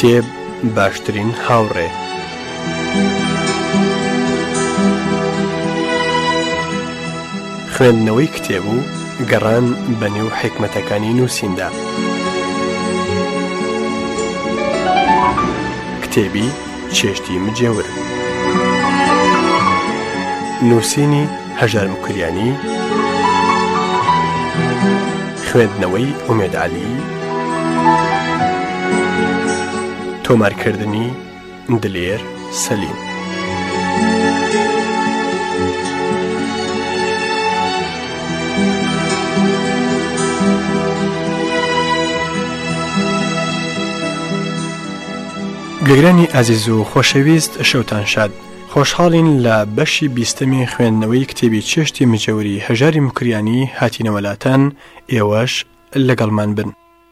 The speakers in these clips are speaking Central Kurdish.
کتێب باشترین هاوڕێ. خوێندنەوەی کتێب و گەڕان بە نێو حکمەتەکانی نووسیندا. کتێبی چێشتی مجێور، نووسینی هەژار مکریانی، خوێندنەوەی ئومێد عەلی، تۆمارکردنی دلێر سەلیم. گەگرانی ئازیز و خۆشەویست، شەوتان شاد. خۆشحاڵین لە بەشی 20ەمی خوێندنەوەی کتێبی چێشتی مجێوری هەژاری مکریانی هاتینەوەلاتان. ئێوەش لەگەڵمان بن.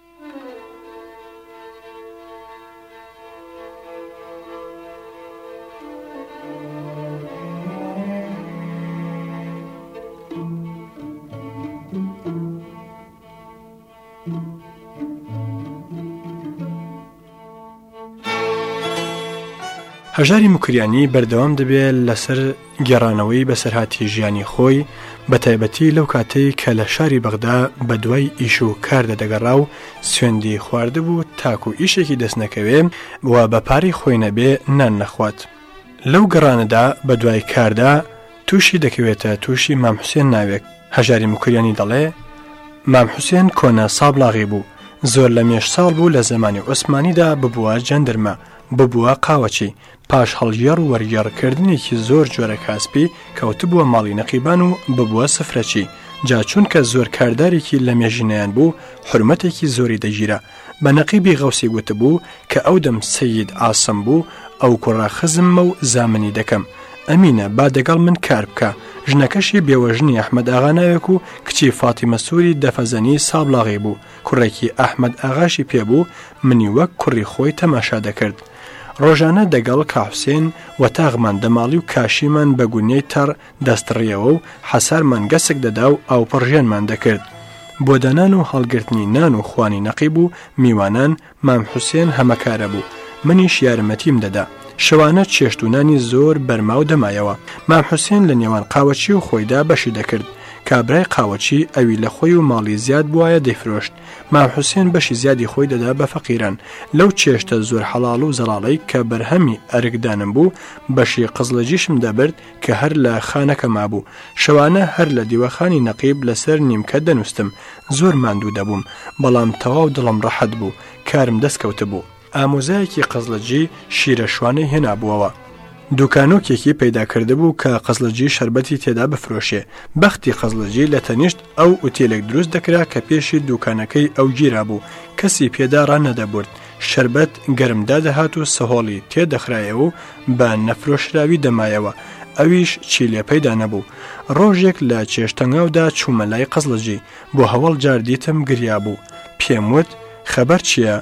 هەژاری مکریانی بەردەوام دەبێت لەسەر گێڕانەوەی بەسەرهاتی ژیانی خۆی، بە تایبەتی لەو کاتەی کە لە شاری بەغدا بە دوای ئیش و کاردا دەگەڕا و سوێندی خواردبوو تاکو ئیشێکی دەست نەکەوێ و بە پارەی خۆی نەبێ نان نەخوات. لەو گەڕانەدا بە دوای کاردا تووشی دەکەوێتە تووشی مام حوسێن ناوێک. هەژاری مکریانی دەڵێ مام حوسێن کۆنە سابلاغی بوو، زۆر لە مێش ساڵ بوو، لە زمانی عوسمانیدا ببووە جەندەرمە، ببووە قاوەچی، پاش هەڵگێڕ و وەرگێڕکردنێکی زۆر جۆرە کاسپی کەوتبووە ماڵی نەقیبان و ببووە سفرەچی. جا چونکە زۆر کاردارێکی لە مێژینەیان بوو، حرمەتێکی زۆری دەگیرە. بە نەقیبی غەوسی گوتبوو کە ئەو دەم سەید عاسم بوو، ئەو کوڕە خزممە و زامنی دەکەم، ئەمینە با دەگەڵ من کار بکە. ژنەکەشی بێوەژنی ئەحمەد ئاغا ناوێک و کچی فاتیمە سووری دەفەزەنی سابلاغی بوو. کوڕێکی ئەحمەد ئاغاشی پێبوو، منی وەک کوڕی خۆی تەماشا دەکرد. ڕۆژانە دەگەڵ کاحوسێن وەتاغمان دەماڵی و کاشیمان بە گونەی تەڕ دەستڕیەوە و حەسارمان گەسک دەدا و ئاوپەڕژێنمان دەکرد. بۆ دەنان و هەڵگرتنی نان و خوانی نەقیب و میوانان مام حوسێن هەمەکارە بوو، منیش یارمەتیم دەدا. شەوانە چێشت و نانی زۆر بەرما و دەمایەوە. مام حوسێن لە نێوان قاوەچی و خۆیدا بەشی دەکرد. کابرای قاوەچی ئەوی لە خۆی و ماڵی زیاد بووایە دەیفرۆشت. مام حوسێن بەشی زیادی خۆی دەدا بە فەقیران. لەو چێشتە زۆر حەڵاڵ و زەڵاڵەی کە بەرهەمی ئەرگدانم بوو، بەشی قزلەجیشم دەبرد کە هەر لە خانەکە مابوو. شەوانە هەر لە دیوەخانی نەقیب لەسەر نیمکە دەنووستم. زۆر ماندوو دەبووم، بەڵام تەواو دڵم ڕەحەت بوو، کارم دەستکەوتە بوو. ئامۆزایەکی قزلەجی شیرە شوانەی هێنابووەوە. دوکانۆکێکی پەیدا کرده بوو کە قزلەجی شەربەتی تێدا بفرۆشێ. بەختی قزلەجی لە تەنیشت ئەو ئوتێلێک دروست دەکرا کە پێشی دوکانەکەی ئەو گیرا بوو، کەسی پێدا ڕانەدەبورد. شەربەت گەرمدا دەهات و سەهۆڵی تێدەخرایەوە و بە نەفرۆشراوی دەمایەوە. ئەویش چی لێ پەیدا نەبوو. ڕۆژێک لە چێشتەنگاودا چوومە لای قزلەجی، بۆ هەوڵ جار دیتم گریا بوو. پێم وت خەبەر چییە؟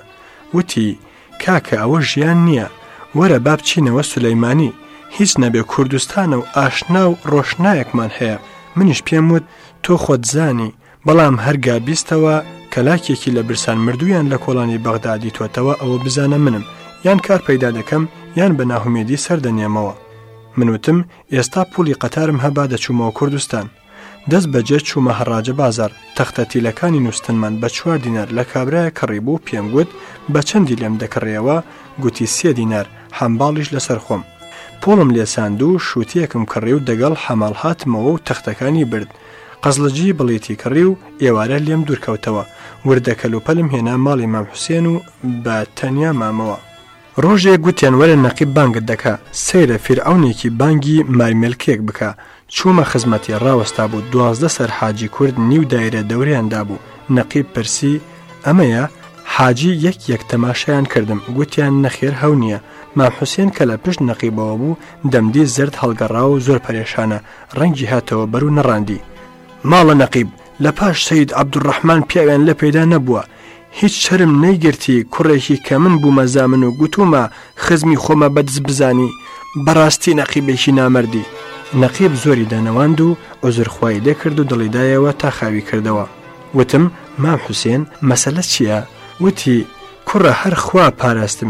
وتی کاکە ئەوە ژیان نییە، وەرە با بچینەوە سولەیمانی، هیچ نەبێ کوردستانە و ئاشنا و ڕۆشنایەکمان هەیە. منیش پێم وت تۆ خۆت زانی، بەڵام هەرگا بیستەوە کەلاکێکی لە برسان مردویان لە کۆڵانی بەغدا دیتوەتەوە ئەوە بزانە منم، یان کار پەیدا دەکەم یان بە ناهومێدی سەردەنێمەوە. منوتم ئێستا پولی قەتارم هەبا دەچوومەوە کوردستان. دەست بەجێ چوومە هەڕاجە بازار. تەختەتیلەکانی نووستنمان بە 4 دینار لە کابرایە کڕی بوو. پێم گوت بە چەندی لێم دەکڕێەوە؟ گوتی 3 دینار، هەمباڵیش لەسەر خۆم. پۆڵم لێساند و شووتیەکم کڕی و دەگەڵ حەماڵ هاتمەوە و تەختەکانی برد. قەزلەجی بڵێتی کڕی و ئێوارە لێم دوورکەوتەوە. وردەکەل و پەلم هێنا ماڵی مام حوسێن و بە تەنیا مامەوە. ڕۆژێک گوتیان وەرە نەقیب بانگت دەکا، سەیرە فیرعەونێکی بانگی مارمێلکێک بکە. چوومە خزمەتی، ڕاوەستا بوو. 12 سەر حاجی کورد نیو دایرە دەوریاندا بوو. نەقیب پرسی ئەمەیە؟ حاجی یەک تەماشایان کردم، گوتیان نەخێر هەو نییە. مام حوسێن کە لە پشت نەقیبەوە بوو، دەمدی زرد هەڵگەڕا و زۆر پەرێشانە، ڕەنگی هاتەوە بەرو نەڕاندی. ماڵە نەقیب لە پاش سەید عەبدوڕەحمان پیاویان لە پەیدا نەبووە، هیچ شەرم نەیگرتی کوڕێکی کە من بوومە زامن و گوتومە خزمی خۆمە بەدز بزانی، بەڕاستی نەقیبێکی نامەردی. نەقیب زۆری دانەواند و عوزرخوای لێ کرد و دڵیدایەوە تا خاوی کردەوە. وتم مام حوسێن مەسەلە چییە؟ وتی کوڕە هەر خوا پاراستمی،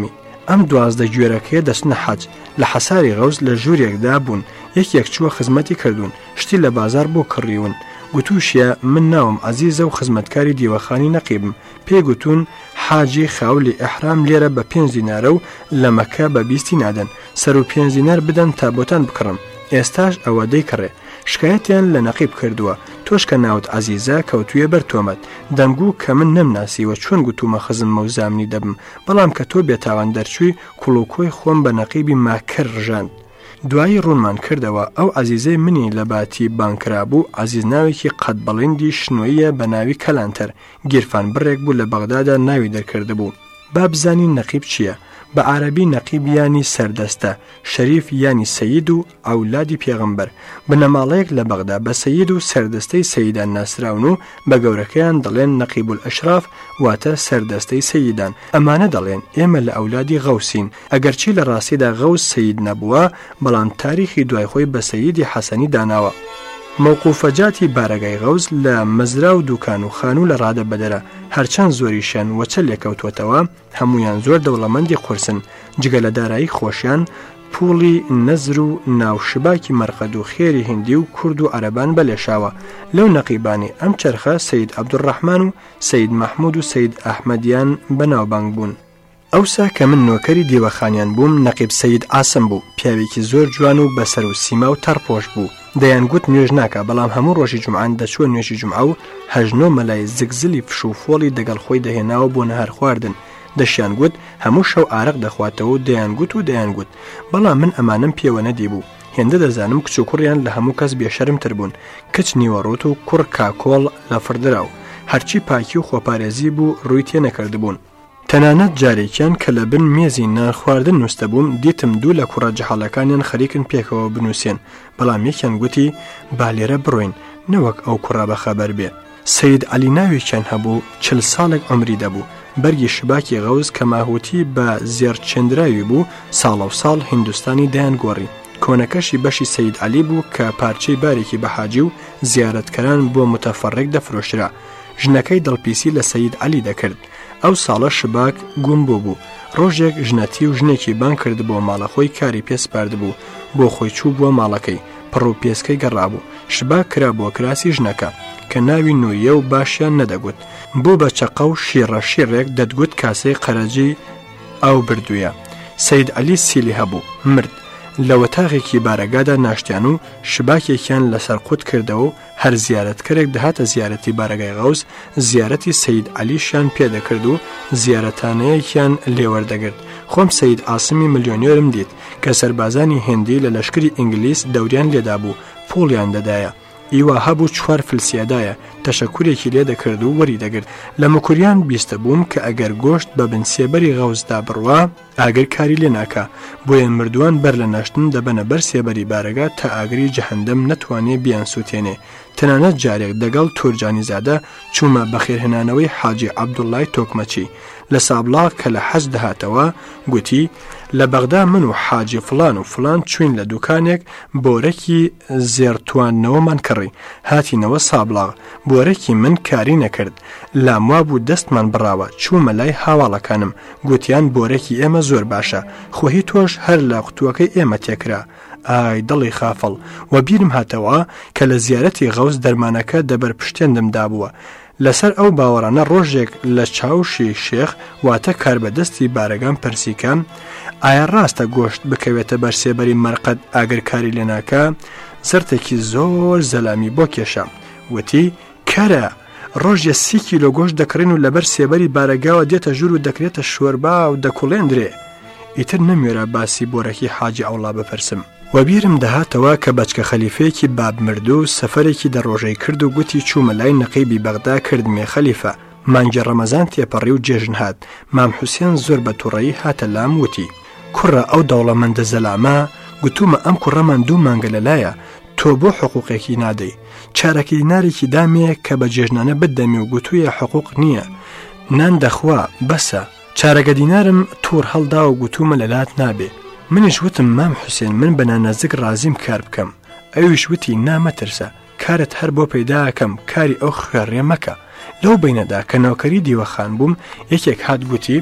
ئەم 12 گوێرەکەیە دەچنە حەج لە حەساری غەوز لە ژوورێکدا بوون یەکێک چووە خزمەتی کردوون شتی لە بازار بۆ کڕیون گوتوشیە من ناوم عەزیزە و خزمەتکاری دیوەخانی نەقیبم پێی گوتون حاجی خاولی ئەحرام لێرە بە 5 دینارە و لە مەکە بە 20 نادەن سەر و 5 دینار بدەن تا بۆتان بکڕم ئێستاش ئەوە دەیکڕێ شکایەتیان لە نەقیب کردووە تۆش کە ناوت عەزیزە کەوتویە بەر تۆمەت دەمگو کە من نەمناسیوە چۆن گوتومە خزممە و زامنی دەبم بەڵام کە تۆ بێتاوان دەرچووی کوڵوکۆی خۆم بە نەقیبی ماکر ڕژاند دوایی ڕوونمان کردەوە ئەو عەزیزەی منی لە باتی بانکرا بوو عەزیز ناوێکی قەت بەڵێندی شنوۆیە بە ناوی کەلانتەر گیرفان بڕێک بوو لە بەغدادا ناوی دەرکرده بوو با بزانی نەقیب چییە بە عەرەبی نەقیب یانی سەردەستە شەریف یانی سەید و ئەولادی پێغەمبەر بنەماڵەیەک لە بەغدا بە سەید و سەردەستەی سەیدان ناسراون و بە گەورەکەیان دەڵێن نەقیب الئەشراف واتە سەردەستەی سەیدان ئەمانە دەڵێن ئێمە لە ئەولادی غەوسین ئەگەرچی لە ڕاستیدا غەوس سەید نەبووە بەڵام تاریخی دوای خۆی بە سەیدی حەسەنی داناوە مووقوفەجاتی بارەگای غەوز لە مەزرا و دوکان و خانوو لە ڕادە بەدەرە هەرچەند زۆریشان وەچە لێکەوتوەتەوە هەمویان زۆر دەوڵەمەندی قورسن جگە لە دارایی خۆشیان پوڵی نەزر و ناوشباکی مەرقەد و خێری هندی و کورد و عەرەبان بەلێشاوە لەو نەقیبانی ئەم چەرخە سەید عەبدوڕەحمان و سەید مەحموود و سەید ئەحمەدیان بەناوبانگ بوون ئەوسا کە من نۆکەری دیوەخانیان بووم نەقیب سەید عاسم بوو پیاوێکی زۆر جوان و بەسەر و سیما و تەڕپۆش بوو دەیانگوت نوێژ ناکە بەڵام هەموو ڕۆژی جومعان دەچوە نوێژی جومعە و 8 مەلای زگزلی فش و فۆڵی دەگەڵ خۆی دەهێناوە بۆ نەهار خواردن دەشیان گوت هەموو شەو ئارەق دەخواتەوە و دەیانگوت بەڵام من ئەمانم پێوە نەدی بوو هێندە دەزانم کچ و کوڕیان لە هەموو کەس بێشەرمتر بوون کچ نیوەڕۆت و کوڕ کاکۆڵ لە فردراو هەرچی پاکی و خۆپارێزی بوو ڕووی تێ نەکردبوون تەنانەت جارێکیان کە لە بن مێزی نان خواردن نووسە بووم دیتم دوو لە کوڕە جەحاڵەکانیان خەریکن پێکەوە بنووسێن بەڵام یەکیان گوتی با لێرە بڕۆین نەوەک ئەو کوڕە بەخەبەر بێ سەید عەلی ناوێکیان هەبوو 40 ساڵێک عمری دەبوو بەرگی شباکی غەوز کە ماهوتی بە زێرچێندراوی بوو ساڵە و ساڵ هیندوستانی دایان گۆڕی کۆنەکەشی بەشی سەید عەلی بوو کە پارچەی بارێکی بەحاجی و زیارەتکەران بۆ متەفەڕێک دەفرۆشرا ژنەکەی دڵپیسی لە سەید عەلی دەکرد ئەو ساڵە شباک گوم بوو ڕۆژێک ژنەتی و ژنێکی بان کرد بۆ ماڵەخۆی کاری پێسپارد بوو بۆ خۆی چوو بووە ماڵەکەی پڕ و پێسکەی گەڕابوو شباک کرا بۆ کراسی ژنەکە کە ناوی نوریە و باشیان نەدەگوت بۆ بە چەقە و شیڕە شیڕێک دەتگوت کاسەی قەرەجی ئەو بردوویە سەید عەلی سیلی هەبوو مرد لە وەتاغێکی بارەگادا ناشتیان و شباکێکیان لەسەر قوت کردەوە و هەر زیارەتکەرێک دەهاتە زیارەتی بارەگای غەوز زیارەتی سەید عەلیشیان پێدەکرد و زیارەتانەیەکیان لێوەردەگرت خۆم سەید عاسمی ملیۆنێرم دیت کە سەربازانی هێندی لە لەشکری ئینگلیس دەوریان لێدا بوو پۆڵیان دەدایە ئیوا هەبوو 4 فلسیادایە تەشەکورێکی لێ دەکرد و وەری دەگرت لە مکوریان بیستە بووم کە ئەگەر گۆشت بە بنسێبەری غەوزدا بڕوا ئاگر کاری لێ ناکا بۆیە مردووان بەر لە ناشتن دەبەنە بەر سێبەری بارەگا تا ئاگری جەهەندەم نەتوانێ بیان سووتێنێ تەنانەت جارێک دەگەڵ تۆرجانی زادە چوومە بەخێرهێنانەوەی حاجی عەبدوڵڵای تۆکمەچی لە سابڵاغ کە لە حەج دەهاتەوە گوتی لە بەغدا من و حاجی فلان و فلان چوین لە دوکانێک بۆرەکی زێرتوانەوەمان کڕی هاتینەوە سابڵاغ بۆرەکی من کاری نەکرد لاموا بوو دەستمان بڕاوە چوومە لای هاواڵەکانم گوتیان بۆرەکی ئێمە زۆر باشە خۆهی تۆش هەر لە قوتووەکەی ئێمە تێکرا ئای دڵی خافڵ و بیرم هاتەوە کە لە زیارەتی غەوز دەرمانەکە دەبەر پشتێندم دابووە لەسەر ئەو باوەڕانە ڕۆژێک لە چاوشی شێخ واتە کاربەدەستی بارەگان پەرسیکەم ئایا ڕاستە گۆشت بکەوێتە بەرسێبەری مەرقەد ئاگرکاری لێناکە زەرتێکی زۆر زەلامی بۆ کێشە وتی کەرە ڕۆژێ 30 کیلۆ گۆشت دەکڕین و لەبەر سێبەری بارەگاوە دێتە ژوور و دەکرێتە شۆربا و دەکوڵێندرێ ئیتر نەمێرە باسی بۆرەکی حاجی ئەوڵا بپرسم وەبیرم دەهاتەوە کە بەچکە خەلیفەیەکی باب مردوو سەفەرێکی دەڕۆژەی کرد و گوتی چوومە لای نەقیبی بەغدا کردمێ خەلیفە مانگی ڕەمەزان تێپەڕی و جێژن هات مام حوسێن زۆر بە تووڕەیی هاتە لام وتی کوڕە ئەو دەوڵەمەندە زەلامە گوتومە ئەم کوڕەمان 2 مانگە لەلایە تۆ بۆ حقوقێکی نادەی چارەکی دینارێکی دامێ کە بە جێژنانە بدەمی و گوتوویە حقوق نییە نان دەخوا بەسە چارەگە دینارم توور هەڵدا و گوتومە لەلات نابێ منیش وتم مام حوسێن من بە نانەزک رازیم کار بکەم ئەویش وتی نامەترسە کارت هەر بۆ پەیداکەم کاری ئەو خوێڕێ مەکە لەو بینەدا کە ناوکەری دیوەخان بووم یەکێک هات گوتی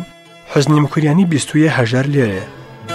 حوزنی مکریانی 21 هەژار لێرەیە.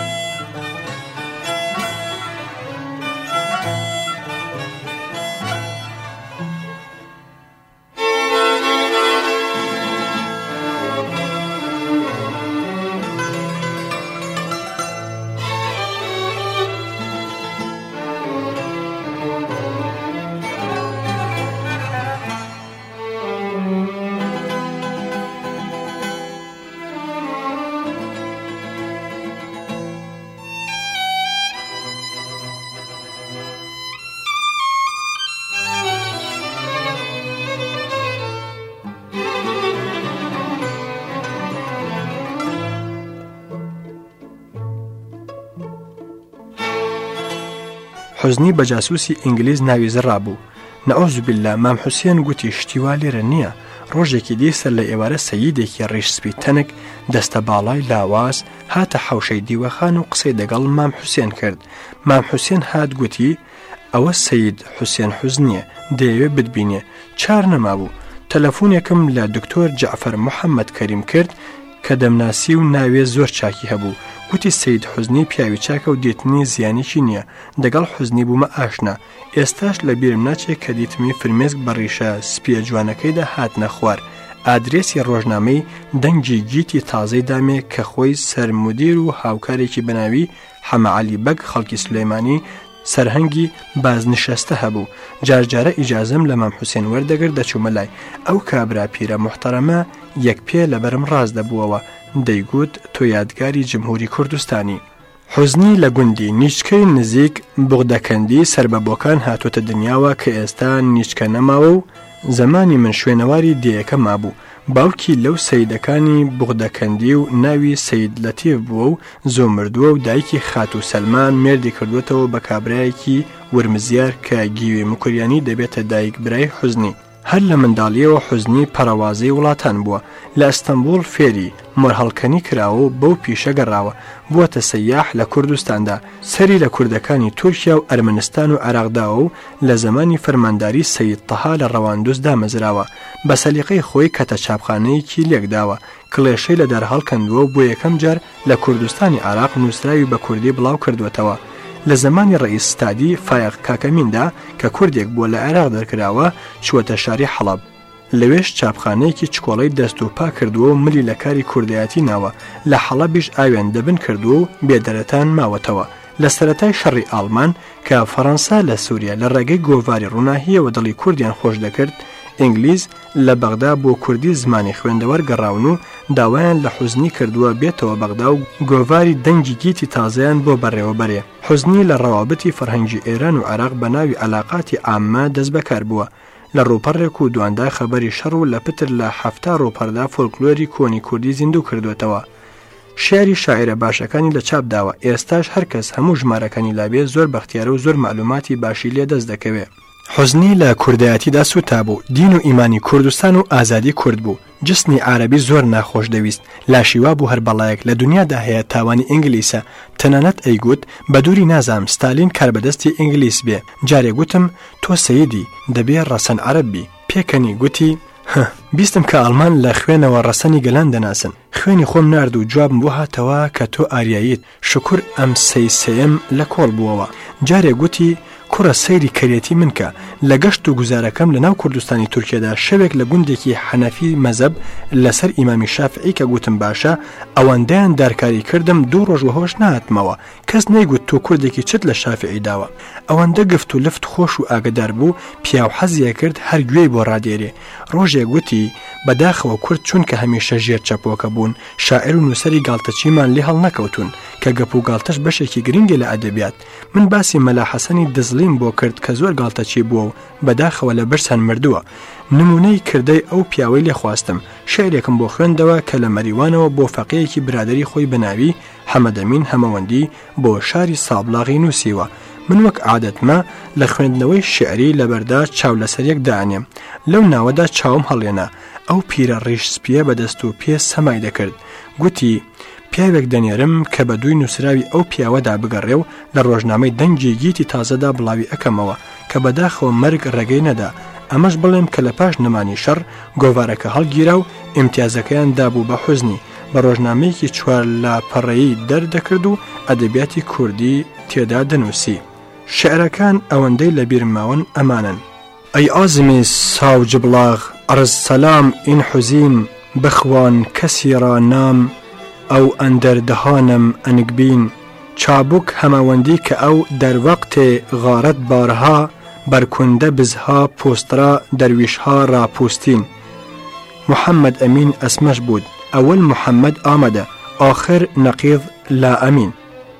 حوزنی بە جاسووسی ئینگلیز ناوی زەڕا بوو. نەعوذ بالله مام حوسێن گوتی شتیوا لێرە نییە. ڕۆژێکی دیسەر لە ئێوارە سەییدێکی ڕیشسپی تەنک دەستە باڵای لاواز هاتە حەوشەی دیوەخان و قسەی دەگەڵ مام حوسێن کرد. مام حوسێن هات گوتی ئەوە سەید حوسێن حوزنیە دەیەوێ بتبینێ. چار نەمابوو. تەلەفۆنێکم لە دکتۆر جەعفەر محەممەد کەریم کرد کە دەمناسی و ناوێ زۆر چاکی هەبوو. گوتی سەید حوزنی پیاوی چاکە و دیتنی زیانێکی نییە. دەگەڵ حوزنی بوومە ئاشنا. ئێستاش لە بیرم ناچێت کە دیتمی فرمێسک بەڕیشە سپیە جوانەکەیدا هاتنە خوار. ئادرێسی ڕۆژنامەی دەنگی گیتی تازەی دامێ کە خۆی سەرمودیر و هاوکارێکی بەناوی حەمەعەلی بەگ خەڵکی سولەیمانی سەرهەنگی بازنشەستە هەبوو. جارجارە ئیجازەم لە مام حوسێن وەردەگرت دەچوومە لای. ئەو کابرا پیرە محتەرەمە یەک پێ لەبەرم ڕاز دەبووەوە. دەیگوت تۆ یادگاری جمهوری کوردستانی. حوزنی لە گوندی نیچکەی نزیک بوغدەکەندی سربەبۆکان هاتوتە دنیاوە کە ئێستا نیچکە نەماوە و زمانی من شوێنەواری دیەکە مابوو. باوکی لەو سەیدەکانی بوغدەکەندی و ناوی سەید لەتیف بووە و زۆ مردووە و دایکی خات و سەلمان مێردی کردوێتەوە بە کابرایەکی ورمزیار کە گیوێ مکریانی دەبێتە دایک برای حوزنی. هەر لە منداڵیەوە حوزنی پەرەوازەی وڵاتان بووە. لە ئەستەمبوڵ فێری مۆرهەڵکەنی کراوە و بەو پیشە گەڕاوە. بووەتە سەیاح لە کوردستاندا. سەری لە کوردەکانی تورکیا و ئەرمەنستان و عێراقداوە و لە زمانی فەرمانداری سەید تەها لە ڕەواندوز دامەزراوە. بە سەلیقەی خۆی کەتە چاپخانەیەکی لێکداوە. کڵێشەی لە دەرهەڵکەندووە و بۆ یەکەم جار لە کوردستانی عێراق نووسراوی بە کوردی بڵاو کردوێتەوە. لە زمانی ڕئیس ستادی فایق کاکەمیندا کە کوردێک بووە لە عێراق دەرکراوە چووەتە شاری حەڵەب. لەوێش چاپخانەیەکی چکۆڵەی دەست و پا کردووە و ملی لە کاری کوردایەتی ناوە. لە حەڵەبیش ئاوێن دەبن کردووە و بێدەرەتان ماوەتەوە. لە سەرەتای شەڕی ئاڵمان کە فەڕەنسا لە سووریا لە ڕێگەی گۆڤاری ڕووناهیەوە دڵی کوردیان خۆش دەکرد، ئینگلیز لە بەغدا بۆ کوردی زمانی خوێندەوەر گەڕاون و داوایان لە حوزنی کردووە بێتەوە بەغدا و گۆڤاری دەنگی گیتی تازەیان بۆ بەڕێوەبەرێ. حوزنی لە ڕەوابەتی فەرهەنگی ئێران و عێراق بە ناوی عەلاقاتی عامە دەست بەکار بووە. لە ڕووپەڕێک و دواندا خەبەری شەڕ و لە پتر لە هەفتا ڕۆپەردا فۆلکلۆری کۆنی کوردی زیندوو کردوێتەوە. شیاری شاعرە باشەکانی لە چاپ داوە. ئێستاش هەرکەس هەموو ژمارەکانی لابێ زۆر بەختیارە و زۆر معلوماتی باشی لێ دەست دەکەوێت. حوزنی لە کوردایەتیدا سوتا بوو. دین و ئیمانی کوردستان و ئازادی کورد بوو. جستنی عربی زۆر ناخۆش دەویست. لاشیوا بوو هەر بەڵایەک لە دنیادا هەیە تاوانی ئینگلیسە. تەنانەت ئەیگوت بە دووری نازام ستالین کاربەدەستی ئینگلیس بێ. جارێک گوتم تۆ سەیدی دەبێ ڕەسەن عەرەبی. پێکەنی گوتی بیستم کە ئەڵمان لە خوێنەوە ڕەسەنی گەلان دەناسن. خوێنی خۆم نرد و جوابم بۆ هاتەوە کە تۆ ئاریاییت. شکر ئەم سەیسەیەم لە کۆڵ بووەوە. جارێک گوتی کوڕە سەیری کەرێتی من کە لە گەشت و گوزارەکەم لە ناو کوردستانی تورکیادا شەوێک لە گوندێکی حەنەفی مەزەب لەسەر ئیمامی شافعی کە گوتم باشە ئەوەندەیان دارکاری کردم 2 ڕۆژ وهۆش نهاتمەوە. کەس نەیگوت تۆ کوردێکی چت لە شافعی داوە. ئەوەندە گفت و لفت خۆش و ئاگدار بوو پیاو حەزیە کرد هەر گوێی بۆ ڕادێرێ. ڕۆژێک گوتی بەداخەوە کورد چونکە هەمیشە ژێر چەپۆکە بوون شاعر و نووسەری گاڵتەچیمان لێ هەڵ نەکەوتون کە گەپ و گاڵتەش بەشێکی گرنگە لە ئەدەبیات. من باسی مەلا حەسەنی دزلیم بۆ کرد کە زۆر گاڵتەچی بووە و بەداخەوە لە برسان مردووە. نمونەی کردەی ئەو پیاوەی لێ خواستم. شعرێکم بۆ خوێندەوە کە لە مەریوانەوە بۆ فەقیەکی برادری خۆی بەناوی حەمەدەمین هەمەوەندی بۆ شاری سابلاغی نووسیوە. من وەک عادەتمە لە خوێندنەوەی شعری لەبەردا چاو لەسەرێک دانێم. لەو ناوەدا چاوم هەڵێنا. ئەو پیرە ڕیش سپیە بەدەست و پێ سەمای دەکرد. گوتی پیاوێک دەنێرم کە بە دووی نووسراوی ئەو پیاوەدا بگەڕێ و لە ڕۆژنامەی دەنگی گیتی تازەدا بڵاوی ئەەکەمەوە کە بەداخەوە مەرگ ڕێگەی نەدا. ئەمەش بڵێم کە لە پاش نەمانی شەڕ گۆڤارەکە هەڵگیرا و ئیمتیازەکەیان دابوو بە حوزنی. بە ڕۆژنامەیەکی چوار لاپەڕەیی دەردەکرد و ئەدەبیاتی کوردی تێدا دەنووسی. شعرەکان ئەوەندەی لە بیرماون ئەمانن: ئەی ئازمی ساوج بڵاغ عرض سەلام ئین حوزین بخوان کەسی را نام ئەو ئەندەردەهانم ئەنگبین چابوک هەماوەندی کە ئەو دەروەقتێ غارەت بارها بەرکوندە بزها پۆسترا دەرویشها ڕاپوستین. محەممەد ئەمین ئەسمەش بود، ئەوەل محەممەد ئامەدە، آخر نەقیض لا ئەمین.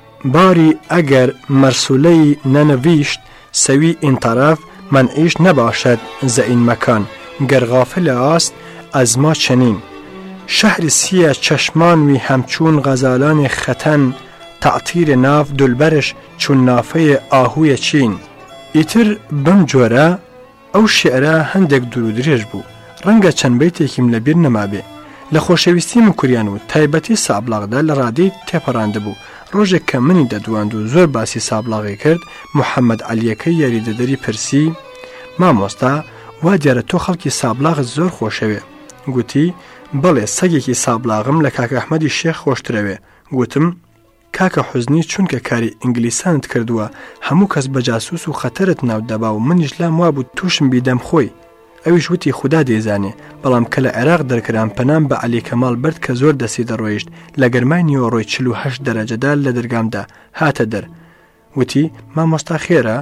باری ئەگەر مەرسولەی نەنەویشت سەوی ئینتەرەف منعیش نەباشد زەئین مەکان گەرغافلە ئاست ئەزما چەنین. شەهری سیە چەشمانوی هەمچوون غەزالانی خەتەن تەعتیرە ناف دولبەرش چون نافەیە ئاهویە چین. ئیتر بەم جۆرە ئەو شعرە هەندێک دوور و درێژ بوو، ڕەنگە چەند بەیتێکیم لەبیر نەمابێ. لە خۆشەویستی مکوریان و تایبەتی سابلاغدا لە ڕادەی تێپەڕاندە بوو. ڕۆژێک کە منی دەدواند و زۆر باسی سابلاغی کرد، محەممەد عەلیەکەی یاریدەدەری پرسی: مامۆستا، وا دیارە تۆ خەڵکی سابلاغت زۆر خۆشەوێ. گوتی: بەڵێ، سەگێکی سابلاغم لە کاکە ئەحمەدی شێخ خۆشترەوێ. گوتم: کاکە حوزنی چونکە کاری ئینگلیسانت کردووە هەموو کەس بە جاسوس و خەتەرت ناو دەبا و منیش لام وابوو تووشم بیدەم خۆی. ئەویش وتی خوددا دێزانێ، بەڵام کە لە عێراق دەرکران پەنام بە عەلی کەماڵ برد کە زۆر دەسی دەڕۆیشت لە گەرمای نیوەڕۆی 48 دەرەجەدا لە دەرگامدا هاتە دەر. وتی: مامۆستا خێرە؟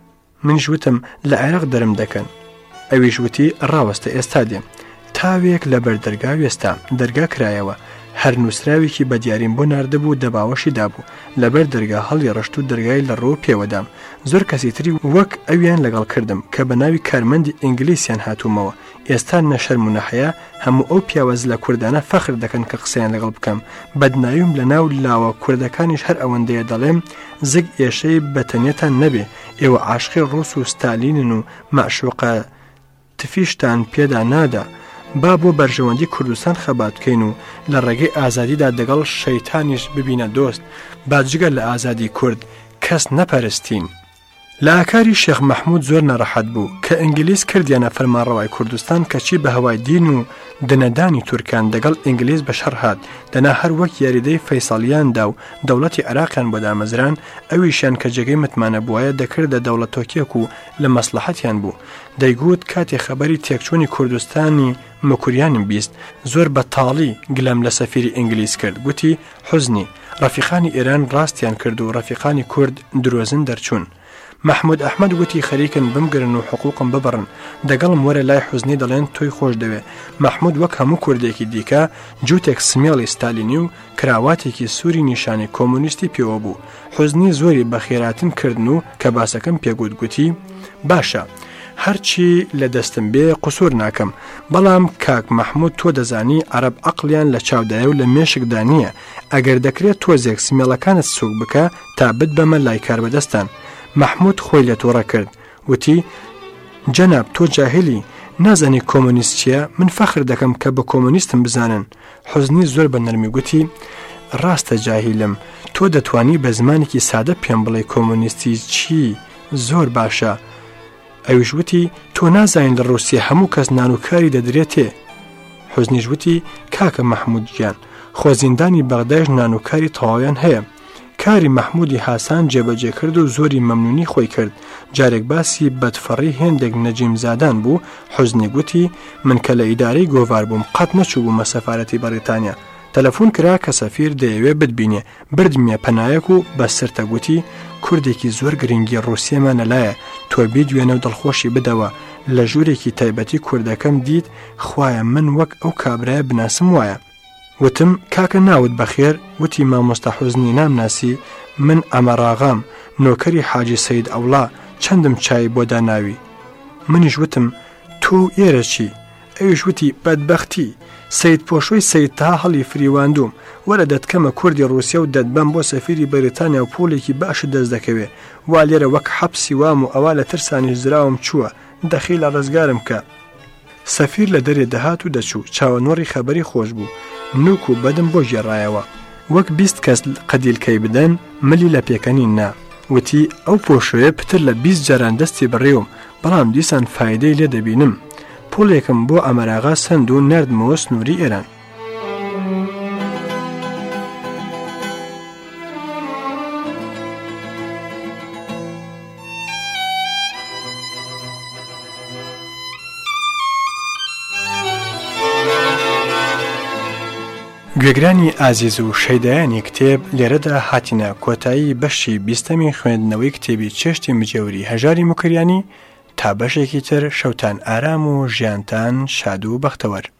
منیش وتم: لە عێراق دەرم دەکەن. ئەویش وتی: ڕاوەستە ئێستا دێم. تاوێک لە بەردەرگا وێستا، دەرگا کرایەوە، هەر نووسراوێکی بە دیاریم بۆ ناردەبوو دەباوەشی دابوو. لەبەر دەرگا هەڵی ڕشت و دەرگای لە ڕۆ پێوەدام. زۆر کەسی تری وەک ئەویان لەگەڵ کردم کە بە ناوی کارمەندی ئینگلیسیان هاتوومەوە. ئێستا نەشەرم و نەحەیە هەموو ئەو پیاوەز لە کوردانە فەخر دەکەن کە قسەیان لەگەڵ بکەم. بەدناویم لە ناو لاوە کوردەکانیش هەر ئەوەندەیە دەڵێم زگ ئێشەی بەتەنیەتان نەبێ، ئێوە عاشقی ڕووس و ستالینن و مەعشوقە تفیشتان پێدا نادا. با بۆ بەرژەوەندی کوردستان خەبات بکەین و لە ڕێگەی ئازادیدا دەگەڵ شەیتانیش ببینە دۆست، با جگە لە ئازادی کورد کەس نەپەرستین. لە ئاکاری شێخ مەحموود زۆر نەڕەحەت بوو کە ئینگلیز کردیانە فەرمانڕەوای کوردستان کەچی بە هەوای دین و دنەدانی تورکان دەگەڵ ئینگلیز بەشەر هات. دەنا هەر وەک یاریدەی فەیساڵیاندا و دەوڵەتی عێراقیان بۆ دامەزران، ئەویشیان کە جێگەی متمانە بووایە دەکردە دەوڵەت تۆکێک و لە مەسلحەتیان بوو. دەیگوت کاتێ خەبەری تێکچوونی کوردستانی مکوریانم بیست، زۆر بەتاڵی گلەم لە سەفیری ئینگلیز کرد. گوتی: حوزنی، ڕەفیقانی ئێران ڕاستیان کرد و ڕەفیقانی کورد درۆزن دەرچوون. محمود ئەحمەد گوتی: خەریکن بمگرن و حقوقم ببڕن، دەگەڵم وەرە لای حوزنی دەڵێن تۆی خۆش دەوێ. محمود وەک هەموو کوردێکی دیکە جووتێک سمێڵی ستالینی و کراواتێکی سووری نیشانی کۆمونیستی پێوە بوو. حوزنی زۆری بە خێراتن کردن و کە باسەکەم پێگوت. گوتی: باشە، هەرچی لە دەستم بێ قسوور ناکەم، بەڵام کاک مەحموود تۆ دەزانی عەرەب عەقڵیان لە چاودایە و لە مێشکدا نییە. ئەگەر دەکرێت تۆزێک سمێڵەکانت سووک بکە تا بت بەمە لای کاربەدەستان. محمود خۆی لە تۆڕە کرد. وتی: جەناب تۆ جاهلی، نازانی کۆمونیست چییە؟ من فەخر دەکەم کە بە کۆمونیستم بزانن. حوزنی زۆر بە نەرمی گوتی: ڕاستە جاهیلم، تۆ دەتوانی بە زمانێکی سادە پێم بڵێ کۆمونیستی چی؟ زۆر باشە. ئەویش وتی: تۆ نازانین لە ڕووسیا هەموو کەس نانوکاری دەدرێتێ. حوزنیش وتی: کاکە مەحموود گیان، خۆزیندانی بەغدایش نانوکاری تەواویان هەیە. کاری مەحمودی حاسان جێبەجێ کرد و زۆری مەمنونی خۆی کرد. جارێک باسی بەدفەڕی هێندێک نەجیم زادان بوو. حوزنی گوتی: من کە لە ئیدارەی گۆڤار بووم قەت نەچوو بوومە سەفارەتی بەریتانیا. تەلەفۆن کرا کە سەفیر دەیەوێ بتبینێ، بردمیە پەنایەک و بەسرتە. گوتی: کوردێکی زۆر گرنگی ڕووسیەمانە لایە، تۆ بیدوێنە و دڵخۆشی بدەوە. لە ژوورێکی تایبەتی کوردەکەم دیت، خوایە من وەک ئەو کابرایە بناسم وایە. وتم: کاکە ناوت بەخێر؟ وتی: مامۆستا حوزنی نامناسی، من ئەمەراغام، نۆکەری حاجی سەید ئەوڵا، چەندم چای بۆ داناوی. منیش وتم: تۆ ئێرە چی؟ ئەویش وتی: بەدبەختی، سەید پۆشۆی سەید تا هەڵی فریواندوم، وەرە دەتکەمە کوردی ڕووسیا و دەتبەم بۆ سەفیری بەریتانیا و پۆلێکی باشە دەست دەکەوێ. وا لێرە وەک حەبسی وام و ئەوا لە ترسانی زراوم چووە، دەخی لە ڕزگارم کە. سەفیر لە دەرێ دەهات و دەچوو، چاوەنۆڕی خەبەری خۆش بوو، نوک و بەدم بۆ ژێڕایەوە. وەک 20 کەس قەدیلکەی بدەن ملی لە پێکەنین نا. وتی: ئەو پۆشۆیە پتر لە 20 جاران دەستی بڕێوم، بەڵام دیسان فایدەی لێ دەبینم. پۆڵێکم بۆ ئەمەراغا سند و نردمەوە سنووری ئێران. گوێگرانی ئازیز و شەیدایانی کتێب لێرەدا هاتینە کۆتایی بەشی 20ەمی خوێندنەوەی کتێبی چێشتی مجێوری هەژاری موکریانی تا بەشێکی تر شەوتان ئارام و ژیانتان شاد و بەختەوەر.